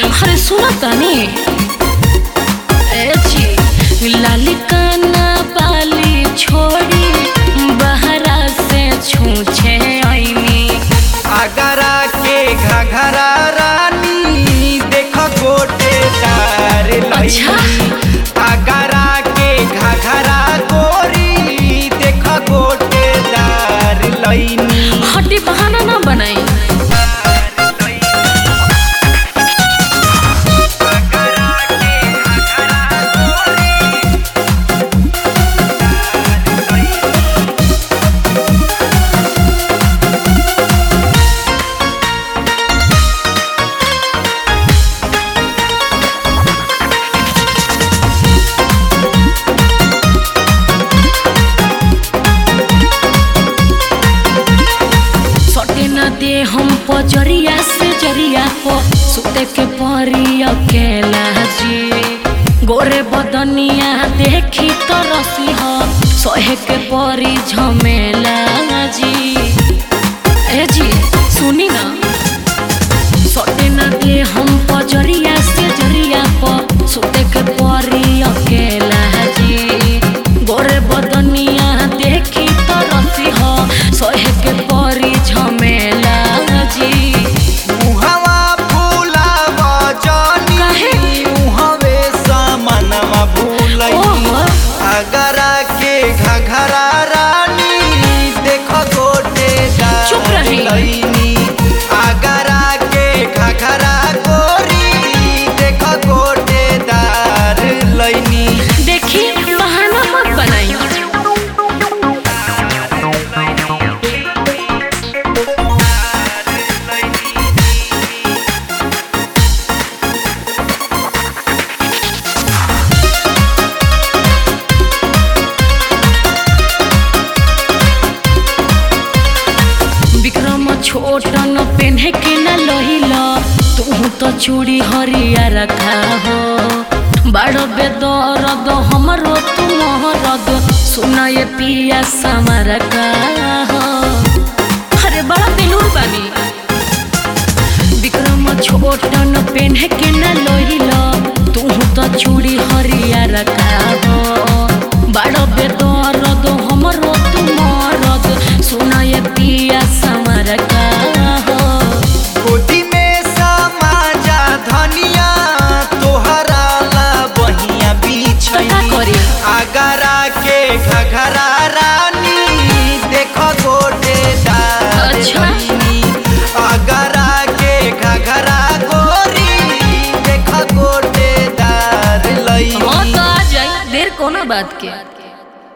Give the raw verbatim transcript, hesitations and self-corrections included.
अरे सुनो तनी ए जी लाली काना बाली छोड़ी बहरा से छूछे आईनी आगरा के घघरा रानी देख गोटेदार अच्छा। आगरा के घघरा गोरी देख गोटेदार लईनी हटी बहाना ना बनाई। दे हम पजरिया से जरिया पो सुते के परी अकेला जी गोरे बदनिया देखी तो रसी हो सोहे के परी झमेला जी। ए जी सुनी ना सोते न दे हम पजरिया से जरिया पो सुते के परी अकेला जी गोरे बदनिया देखी तो रसी हो सोहे के परी झमेला मुहवा फूला बजनी मुहवे समनवा भूलई आगरा के घघरा रानी देख गोटेदार लईनी आगरा के घघरा गोरी देख गोटेदार लईनी। देखी बहाना मत बनाई। छोटन पेन्हे के न लोहिला तू तो चूड़ी हरिया रखा हो बड़ बेदर्द हमरो तू मोहरद सुना ये पिया समर का हो। अरे बड़ा दिलूर बानी विक्रम छोटन पेन्हे के न लोहिला तू तो चूड़ी हरिया रखा हो बड़ बेदर्द हमरो तू मोहरद सुना ये पिया समर का आगरा के घघरा रानी देख गोटेदार लईनी आगरा के घघरा गोरी देख गोटेदार लईनी। हाँ तो आ जाए देर कोनो बात के।